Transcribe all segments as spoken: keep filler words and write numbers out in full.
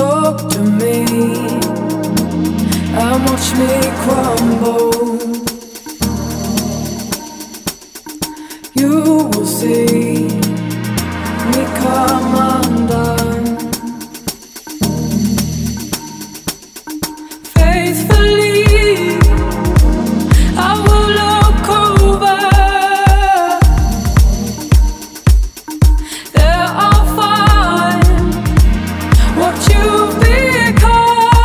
talk to me and watch me crumble. You will see me come undone. Faithfully, I will look over. There I'll find what you've become.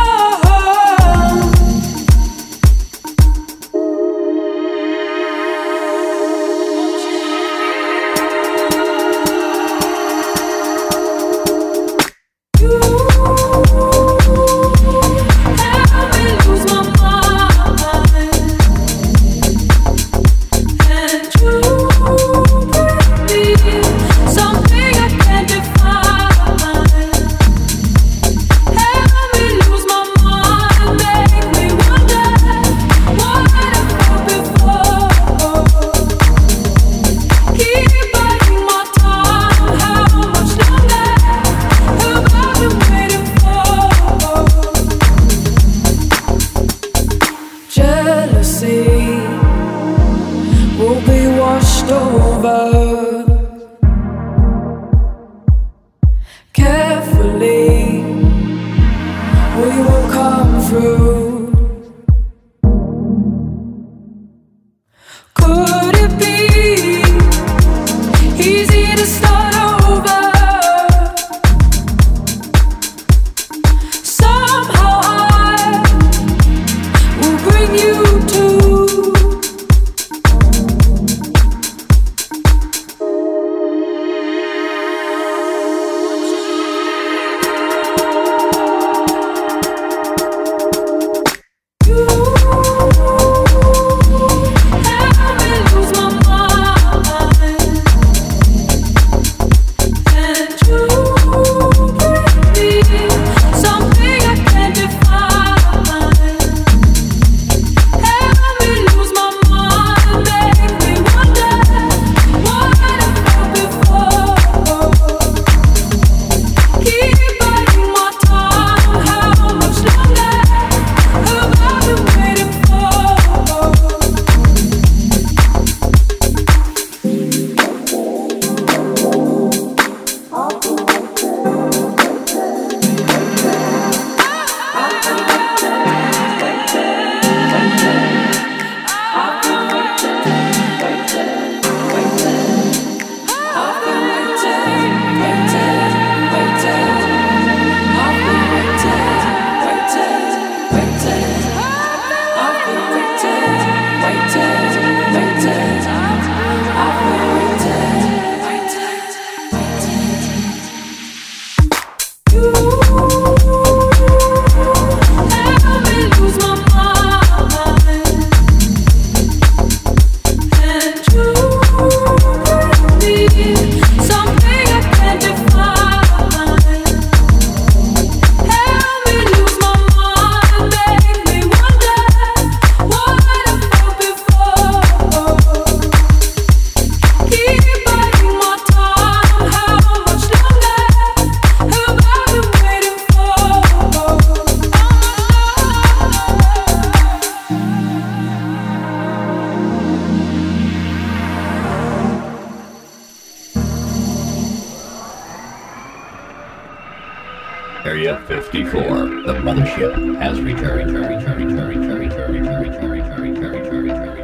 Area fifty-four, the mothership has returned. returned, returned, returned, returned, returned, returned, returned, returned, returned.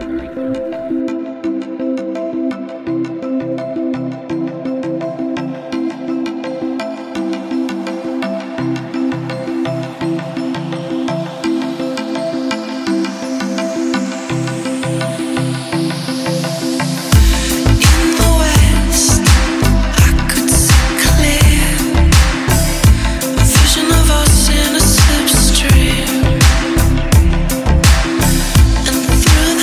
Through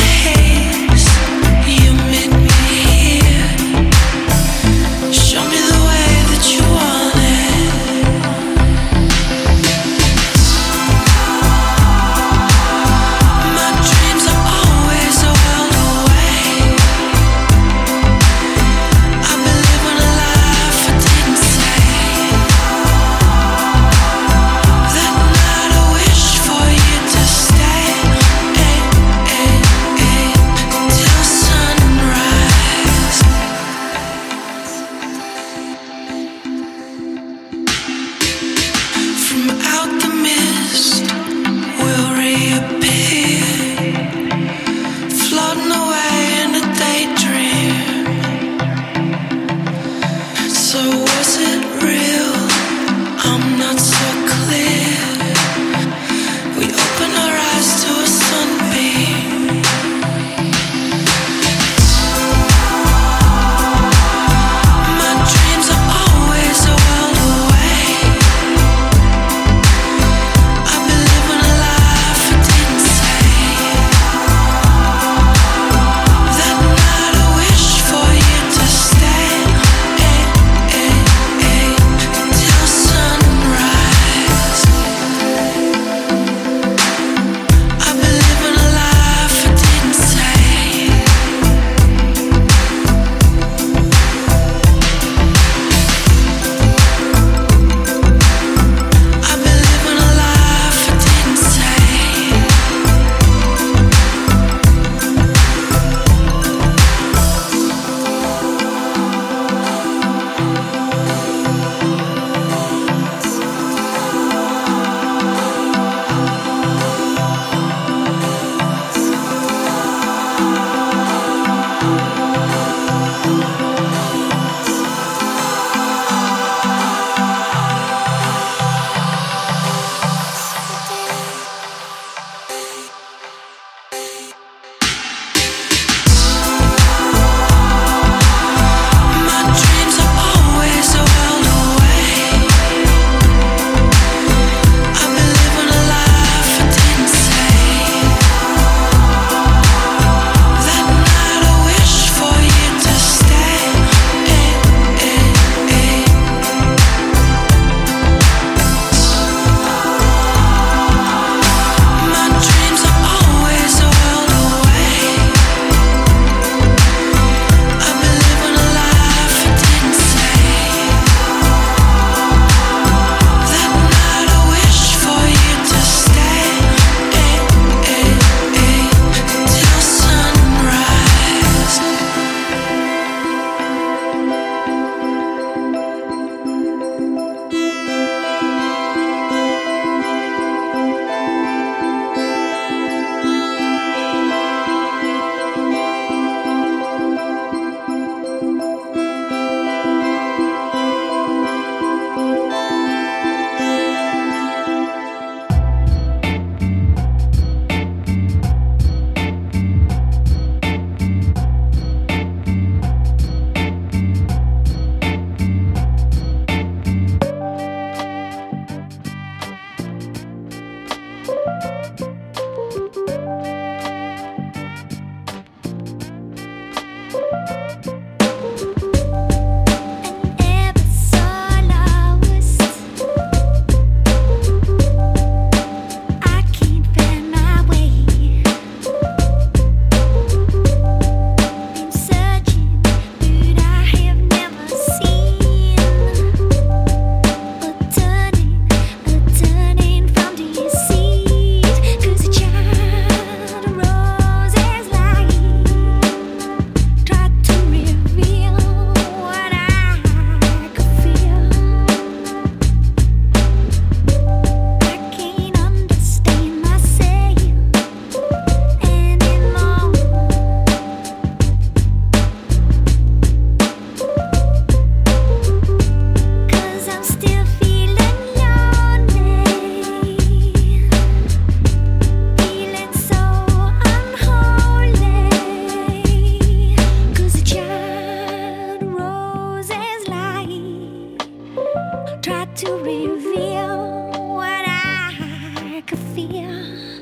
to reveal what I could feel.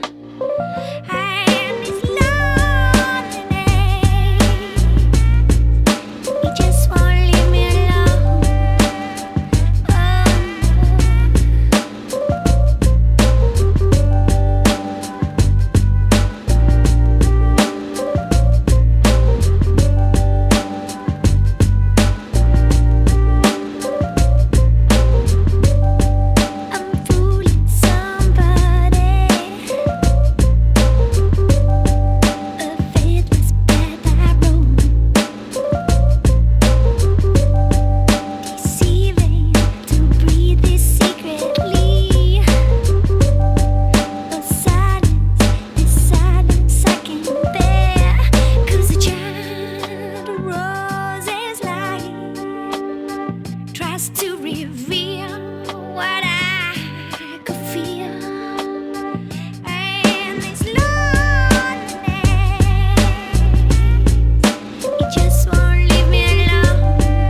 And it's loneliness, it just won't leave me alone. Oh I'm fooling somebody, a faithless path I roam, deceiving to breathe this secretly. But silence, this silence I can't bear, 'cause a child of roses light tries to reveal what I could feel. And this loneliness, it just won't leave me alone.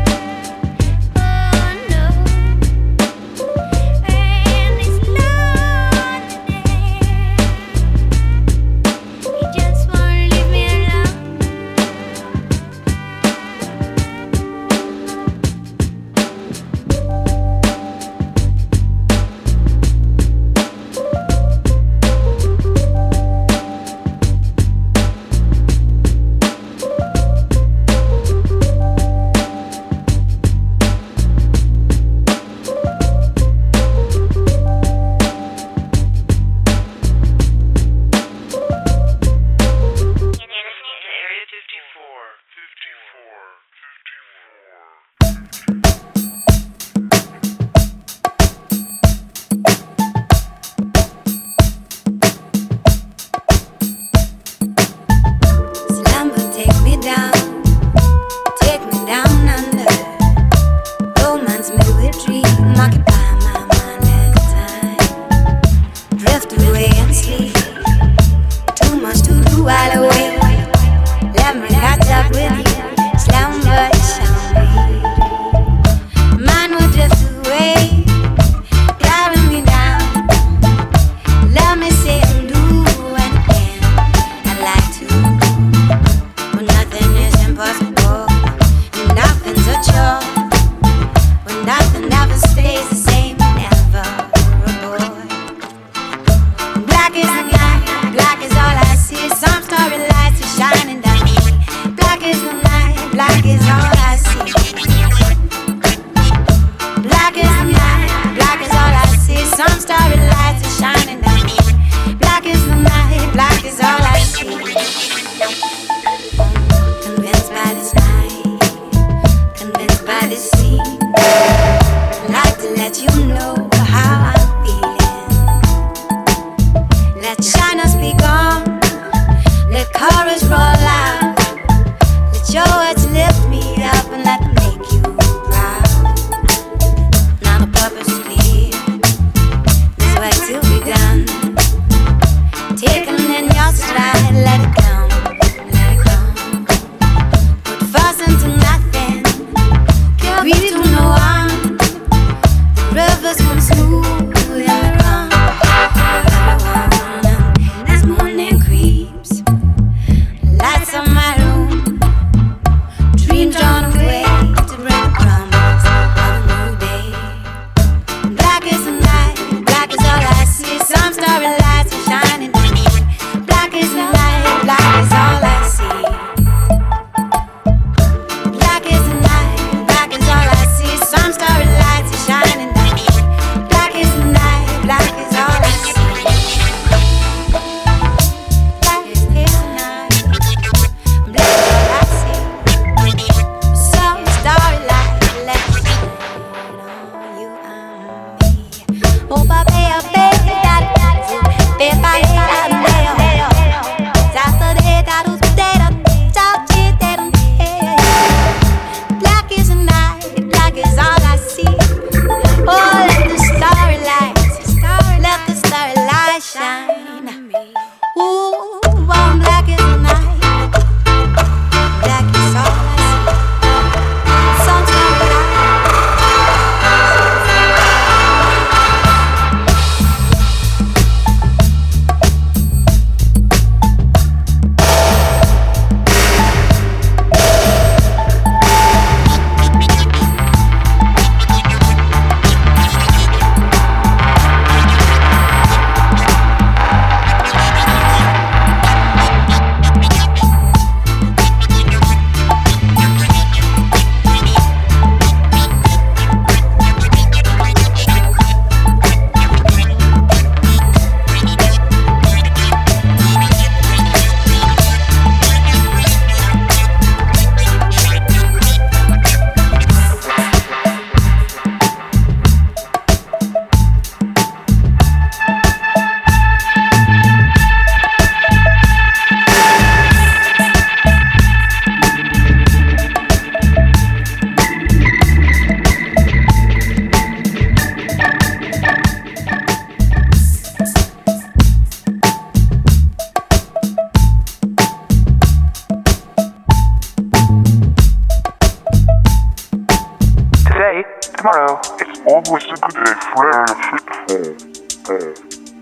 Oh no. And this loneliness, it just won't leave me alone. today, tomorrow. It's always a good day, friend.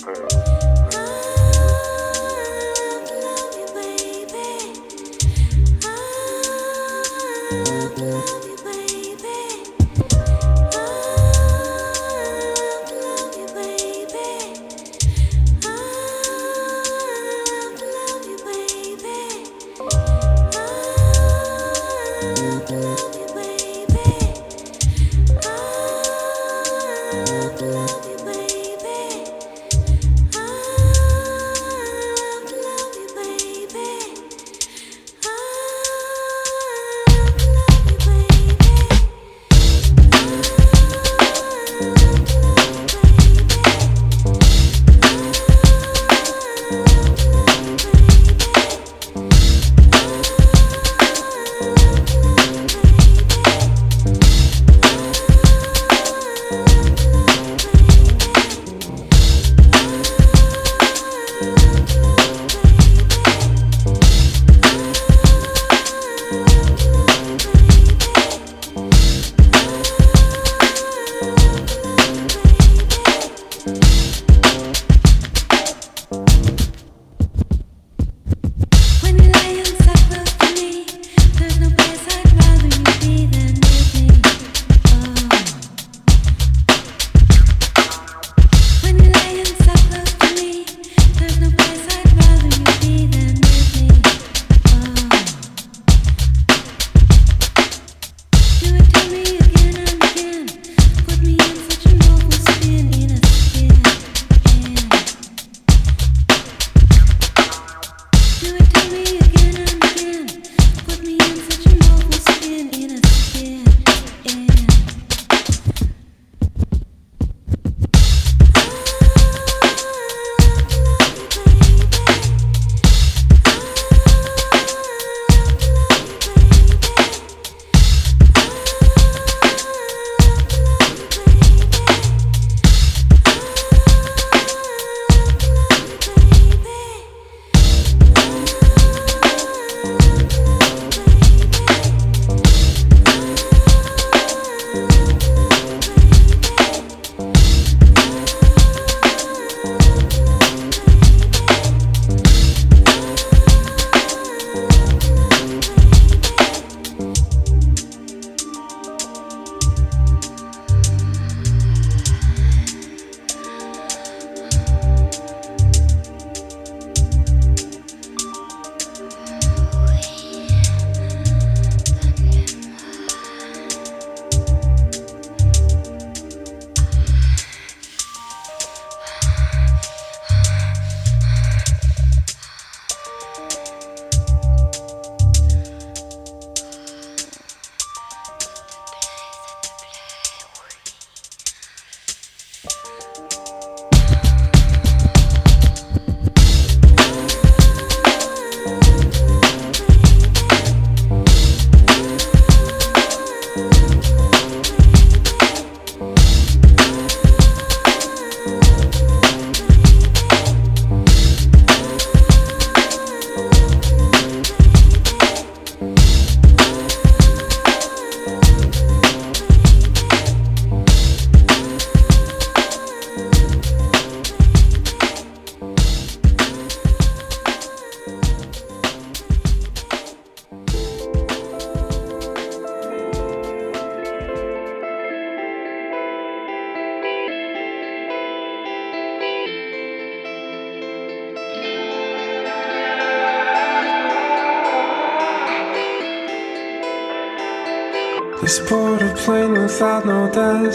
This board a plane without no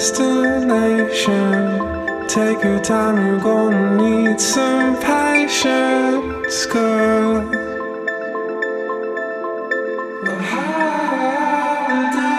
destination. Take your time, you're gonna need some patience, girl. A holiday.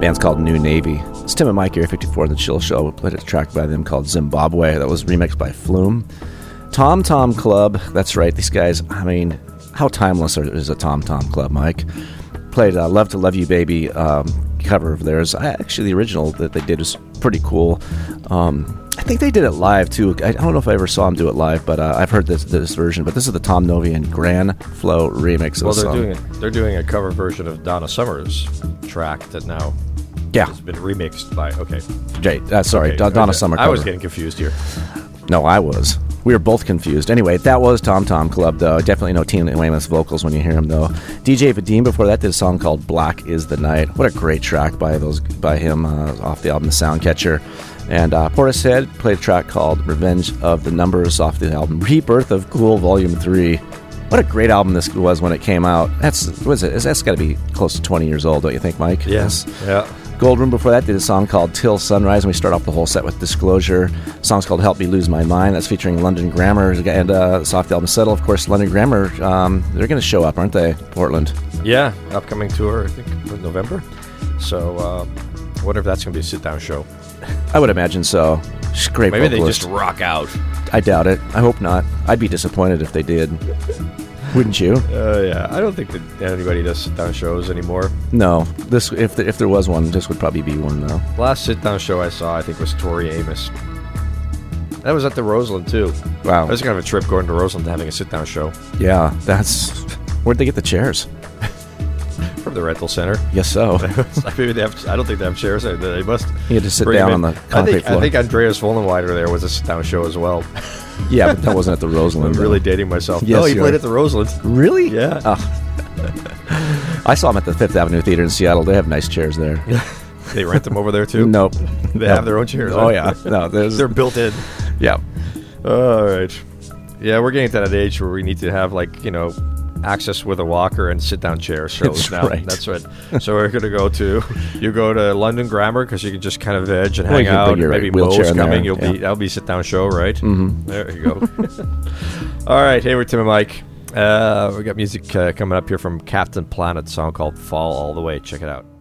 band's called New Navy. It's Tim and Mike here, fifty-four in the Chill Show. We played a track by them called Zimbabwe that was remixed by Flume. Tom Tom Club, that's right, these guys, I mean, how timeless is a Tom Tom Club, Mike? Played uh, Love to Love You Baby um, cover of theirs. I, actually, the original that they did was pretty cool. Um, I think they did it live, too. I don't know if I ever saw them do it live, but uh, I've heard this this version. But this is the Tom Novi and Grand Flow remix. Well, of the they're song. doing, a, they're doing a cover version of Donna Summer's track that now Yeah. has been remixed by, okay. Jay, uh, sorry, okay, Don- Donna okay. Summer I was cover. getting confused here. No, I was. We were both confused. Anyway, that was Tom Tom Club, though. Definitely no Tina Weymouth's vocals when you hear him, though. D J Vadim before that did a song called Black is the Night. What a great track by those by him uh, off the album The Soundcatcher. And uh, Portishead played a track called Revenge of the Numbers off the album Rebirth of Ghoul Volume three. What a great album this was when it came out. That's what is it? That's got to be close to twenty years old, don't you think, Mike? Yes. Yeah. Gold Room before that did a song called Till Sunrise, and we start off the whole set with Disclosure. The song's called Help Me Lose My Mind. That's featuring London Grammar and uh, soft album Settle. Of course, London Grammar, um, they're going to show up, aren't they, Portland? Yeah, upcoming tour, I think, in November. So, uh, wonder if that's going to be a sit-down show. I would imagine so. Just great Maybe they vocalist. just rock out. I doubt it. I hope not. I'd be disappointed if they did. Wouldn't you? Uh, yeah, I don't think that anybody does sit-down shows anymore. No. This if the, if there was one, this would probably be one, though. Last sit-down show I saw, I think, was Tori Amos. That was at the Roseland, too. Wow. That was kind of a trip going to Roseland to having a sit-down show. Yeah, that's... Where'd they get the chairs? From the rental center. Yes, so. Maybe they have, I don't think they have chairs. They, they must. You had to sit bring down them on in. the concrete I think, floor. I think Andreas Vollenweider there was a sit-down show as well. Yeah, but that wasn't at the Roseland. I'm really though. dating myself. Yes, no, he you played are. at the Roseland. Really? Yeah. Oh. I saw them at the Fifth Avenue Theater in Seattle. They have nice chairs there. They rent them over there, too? Nope. They Nope. have their own chairs. Oh, huh? yeah. No, there's... They're built in. Yeah. All right. Yeah, we're getting to that age where we need to have, like, you know, access with a walker and sit-down chair shows That's now. right. That's right. So we're going to go to, you go to London Grammar because you can just kind of veg and Well, hang you can out. bring your Maybe wheelchair Mo's in there, coming. You'll yeah. be that'll be a sit-down show, right? Mm-hmm. There you go. All right. Hey, we're Tim and Mike. Uh, we got music uh, coming up here from Captain Planet, song called Fall All the Way. Check it out.